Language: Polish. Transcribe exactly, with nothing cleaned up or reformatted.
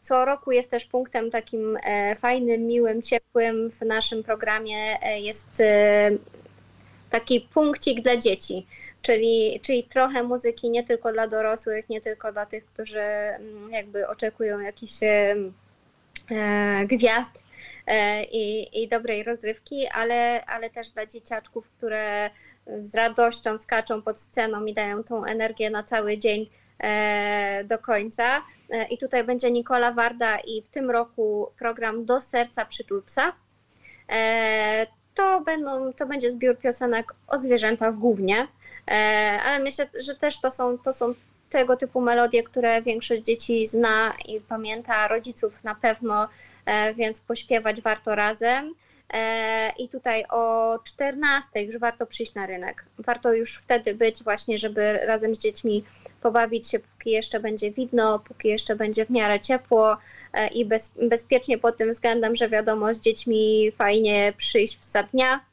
co roku jest też punktem takim fajnym, miłym, ciepłym w naszym programie jest taki punkcik dla dzieci, czyli, czyli trochę muzyki nie tylko dla dorosłych, nie tylko dla tych, którzy jakby oczekują jakichś gwiazd i, i dobrej rozrywki, ale, ale też dla dzieciaczków, które z radością skaczą pod sceną i dają tą energię na cały dzień do końca. I tutaj będzie Nikola Warda i w tym roku program Do serca przytul psa. To, będą, to będzie zbiór piosenek o zwierzętach głównie, ale myślę, że też to są, to są tego typu melodie, które większość dzieci zna i pamięta, rodziców na pewno, więc pośpiewać warto razem. I tutaj o czternastej już warto przyjść na rynek. Warto już wtedy być właśnie, żeby razem z dziećmi pobawić się, póki jeszcze będzie widno, póki jeszcze będzie w miarę ciepło i bez, bezpiecznie pod tym względem, że wiadomo, z dziećmi fajnie przyjść za dnia,